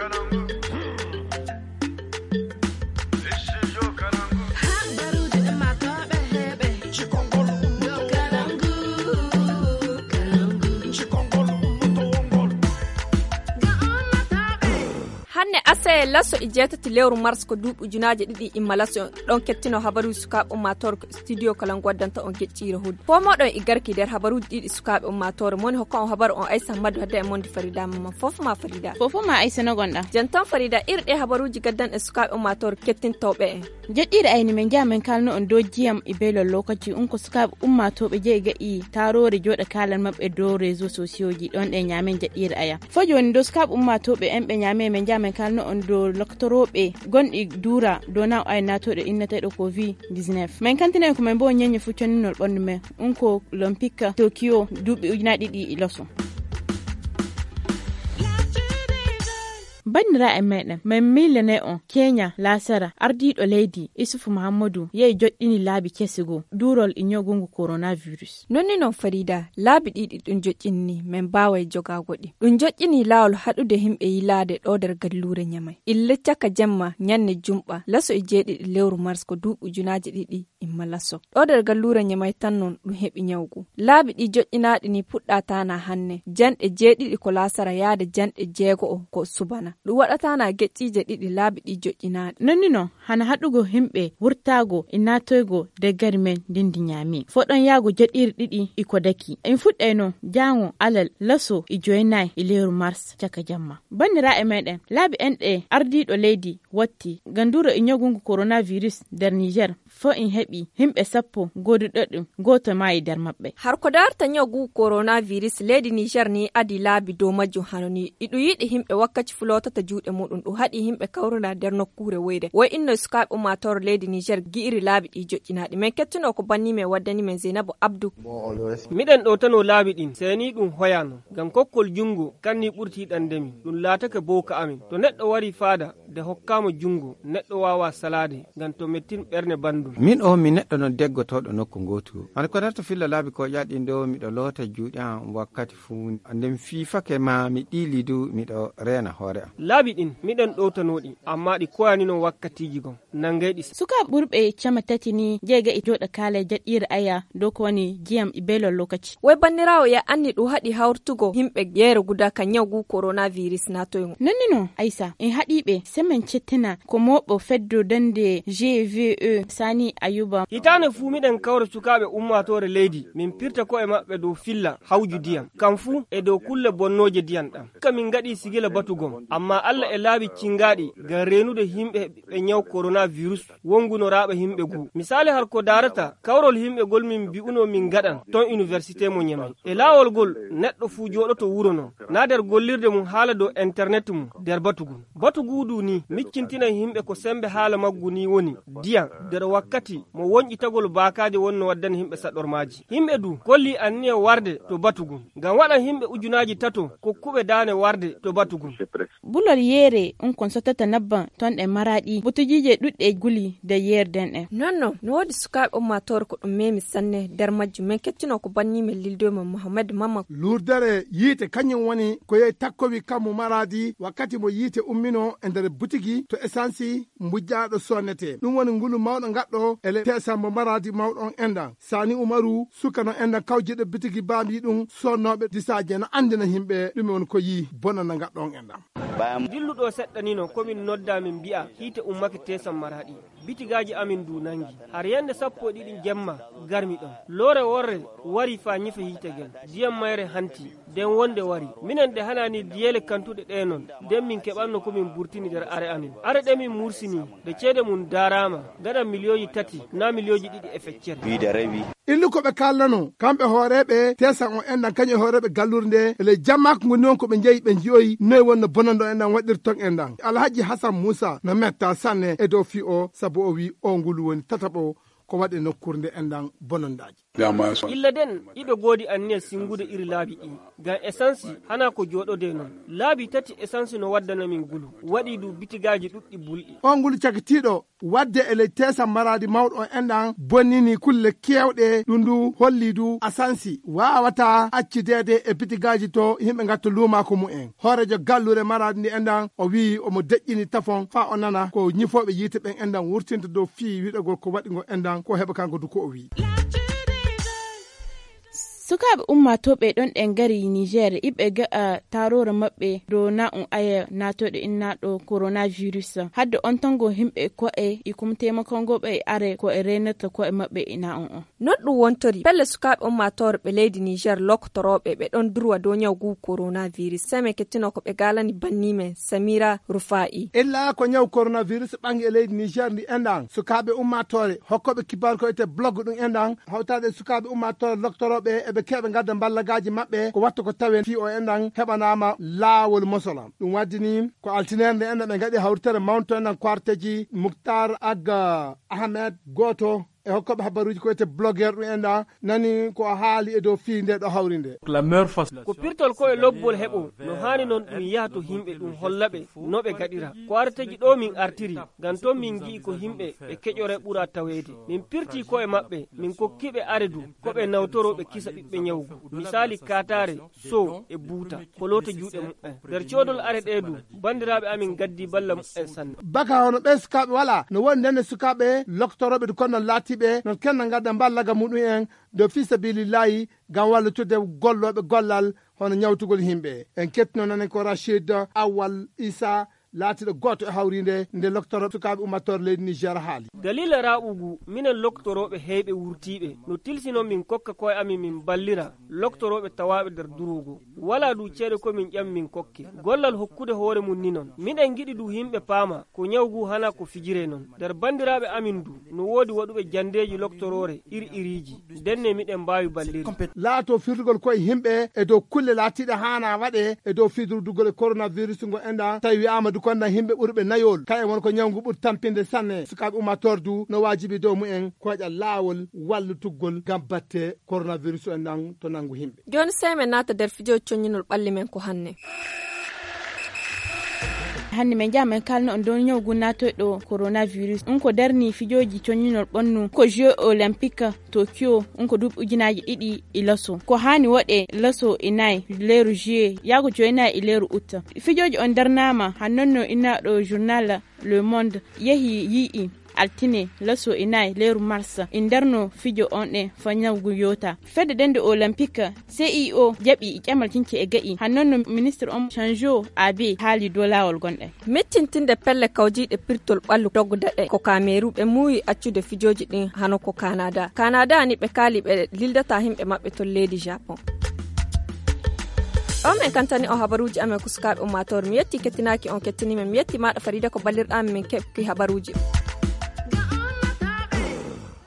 ase laso ijeta tilewru mars ko duubu junaaje didi immalaso don kettino habaru sukabe ummator studio kalan goddanta on gecciro hud fo modon igarki der habaru didi sukabe ummator mon hokko habaru on Aisha Madu hadda e mon Farida mama fofuma Aisha no gonda jantan Farida irde habaruji gaddan e sukabe ummator kettin tawbe jeddire ayni men jamen kalno on do jiyam ibelo lokaci on ko sukabe ummatobe je ga i tarore joda kalan mabbe do rezo socioji don de nyamen jeddire aya fo joni do sukabe ummatobe embe nyame men jamen kalno on do loktorobe gondi dura do na ay natode innata do covid-19 men kantine ko men bo nyenye fu tonninol bondu men on ko olympique Tokyo dubi ujunadi di iloso bandira e meden men milene on Kenya lasara ardido lady Isufu Muhammadu ye joddini laabi kesigo durol inyogungu coronavirus nonni non Farida laabi didi dun joddini men baway joga godi dun joddini laawol hadude himbe yilade do der gallure nyamay ille caka jamma nyanne jumba laso e jeedi lewru mars ko duubu junaaje didi imma laso do der gallure nyamay tan non dum hebi nyawgu laabi di joddinaadi ni puddata na hanne jande jeedi ko lasara yaade jande jeego ko subana du wadata na geccije didi laabi di joddinaadi nonni non hana hadugo himbe wurtago inatoygo de garmen dindi nyami fodon yago jedir didi iko daki en fuddeno jango alal laso i joynay ileru mars caka jamma bandira e meden laabi ende ardido lady watti ganduro inyogungu coronavirus der Niger fo in hebi himbe sappo godudodum goto mai der mabbe har ko darta nyogu coronavirus lady Niger ni adi laabi do majjo hanoni idu yidi himbe wakkati fulota ta juude mudun du hadi himbe kawruna der nokkure weyde way inno sukabe ummator lady Niger giiri laabi di joccinaadi men kettuno ko banni me waddani men Zainabu Abdu miden do tano laabi din seni dum hoyano gam kokkol jungo kanni burti dandemi dum lataka boka amin to neddo wari faada de hokkama jungo neddo wawa salade gam to mettin berne bandu min o mi neddo non deggotodo nokko gotu an ko darta filla laabi ko yadi ndo mi do lota juude an wakkati fu andem fifake ma mi dili du mi do rena hore laabi din miden do tanodi amma di koyani non wakkatiji gon nangaydi suka burbe chama tatini jega i joda kala jadir aya do ko woni jiyam ibelo lokaci way bannirawo ya anni du hadi hawrtugo himbe yere guda kan nyagu coronavirus na to nonnino Aisha en hadibe semen cettina ko mobo feddo dande GVE Sani Ayuba hitane fu miden kawra sukabe ummatore lady min pirta ko e mabbe do filla hawju diyam kam fu e do kulle bonnoje diyan dam kamin ngadi sigila batugon amma alla e laabi cingadi ga renude himbe be nyaw coronavirus wonguno raaba himbe gu misali har ko darata kawrol himbe gol min biuno min gadan ton université mo nyamay e laawol gol neddo fu jodoto wurono na der gollirde mum haala do internet mum der batugudu ni miccintina himbe ko sembe haala maggu ni woni diyan der wakkati mo wonji tagol baakaaje wonno waddan himbe sadormaaji himbe du kolli anniya warde to batugu ngam wada himbe ujunaaji tato ko kube daane warde to batugu bulol yere on konsotata nabban ton e maradi butujije dudde guli de yerden e nonno no wodi sukabe ummator ko dum memi sanne der majju men kettino ko banni men lildo mo Muhammad Mama lurdare yite kanyen woni ko yey takkowi kamu maradi wakkati mo yite ummino e der butigi to essence mbujjaado sonnete dum woni ngulu mawdo gaddo ele tesambo maradi mawdon enda Sani Umaru sukano enda kawjide butigi baami dum sonnobe disaje na andina himbe dum woni ko yi bonana gaddon enda dilludo seddanino komin nodda min bi'a hite ummake tesam maradi bitigaji amin du nangi har yande sappo didi gemma garmi don lore worre wari fa nyifa hite gen diyam mayre hanti den wonde wari minen de hanani diyele kantude de non den min kebanno komin burtini der are amin are de min mursini de cede mun darama gada miliyoyi tati na miliyoji didi e feccere bi da rabi illu ko be kallano kambe horebe tesan on endan kanye horebe gallurde ele jammak ngoni on ko be jeyi be jiyoyi noy wonno bonando endan wadirton endan Alhaji Hassan Musa na metta sanne e do fi o sabo o wi o ngulu woni tatabo ko wade nokkurde endan bonondaji illa den iɓe godi anniya singude iri laabi ɗi ngam essence hana ko joɗode non laabi tati essence no waddana min gulu waɗi du bitigaji ɗuɗɗi bulɗi on ngulu cakitiɗo wadde ele tesa maradi mawɗo on enɗan bonnini kulle kewɗe ɗum du holli du asansi wawata accidede e bitigaji to yimɓe gatto lumako mu'en hoorejo gallure maradi ndi enɗan o wi omo deƴƴini tafon fa o nana ko ñifoɓe yiite ɓen enɗan wurtinta dow fi wiɗogol ko waɗi ngo enɗan ko heɓa kanko du ko o wi. Sukaɓe ummatoɓe ɗon ɗen gari Niger iɓe ga tarore maɓɓe do na'un aya natoɗo innaɗo coronavirus hadde on tango himɓe ko'e ikum temakongoɓe are ko e renata ko'e maɓɓe ina'un on. Non ɗum wontori pelle sukaɓe ummatorɓe leydi Niger loktoroɓe ɓe ɗon durwa dow nyawgu coronavirus seme kettino ko ɓe galani bannimen Samira Rufa'i. Illa ko nyaw coronavirus ɓangi e leydi Niger ndi enɗan sukaɓe ummatore hokkoɓe kibar ko ete blog ɗum enɗan hawtade sukaɓe ummatore loktoroɓe eɓe keɓe gadda ballagaji maɓɓe ko watta ko tawen fi o enɗan heɓanama laawol mosolam ɗum waddini ko altinere nde enɗan ɓe gaɗi hawritere mawto enɗan kwarteji Moukhtar Aga Ahmed goto e hokkoɓe habaruji ko wiyete blogueur ɗum enɗa nani ko haali e dow fi nde ɗo hawri nde ko pirtol ko e lobbol heɓo no hani noon ɗum yaha to himɓe ɗum hollaɓe no ɓe gaɗira ko arteji ɗo min artiri ngam to min gi'i ko himɓe ɓe keƴore ɓura tawede min pirti ko e maɓɓe min kokkiɓe aredu ko ɓe nawtoro ɓe kisa ɓiɓɓe ñawgu misali katare so e buuta ko loota juuɗe mu'en nder codol are ɗedu bandiraɓe amin gaddi balla mu'en sanne baka hono ɓe sukaɓe wala no woni ndenne sukaɓe loktoroɓe du konno laatiɓe non kenna gadda ballaga muɗum en do fisabilillahi gam wallutude golloɓe gollal hono ñawtugol himɓe en kettino nanen ko Rachid Awal Isa laatiɗo goto e hawrinde nde loktoro sukaɓe ummatore leydi Niger haali dalila raɓugu minen loktoroɓe heyɓe wurtiɓe no tilsino min kokka koye amin min ballira loktoroɓe tawaɓe nder durugo wala du ceeɗe komin ƴam min kokke gollal hokkude hoore mum ni non miɗen giɗi du yimɓe paama ko ñawgu hana ko fijire non nder bandiraɓe amin du no woodi waɗuɓe jandeji loktorore iriji denne miɗen mbawi ballirde laato firdugol koye yimɓe e dow kulle laatiɗe hana waɗe e dow firdugol e coronavirus ngo enɗa tawi wiyama konda himɓe ɓurɓe nayol kaye won ko ñawgu ɓuri tampinde sanne sukaɓe ummatore du no wajibi dow mumen koƴa laawol wallutuggol gam batte coronavirus en ɗan to nangu himɓe joni seme nata nder fijoji coñinol ɓalli men ko hanne hanni men jamen kalno on don nyawgu natoɗo coronavirus ko darni fijoji coñinol ɓonnu ko jeux olympique Tokyo ko duuɓi ujinaji ɗiɗi e laso ko hani waɗe laso e nayi leru juillet yago joynayi e leru août fijoji on darnama hannonno innaɗo journal Le Monde yehi yii altine laso e nayi leru mars e ndarno fijo on ɗe fa ñawgu yota fedde dende olympique CEO jaɓi ƴamal tinki e ga'i hannonno ministre on changeau abe haali dow lawol gonɗe mettintinde pelle kawjiɗe pirtol ɓallu doggudaɗe ko kameru ɓe muuyi accude fijoji ɗin hano ko Canada ni ɓe kaali ɓe lildata himɓe maɓɓe to leydi Japon on men kantani o habaruji amen ko sukaɓe ummatore mi yetti kettinaki on kettinimen mi yetti maɗa Farida ko ballirɗamin min keɓki habaruji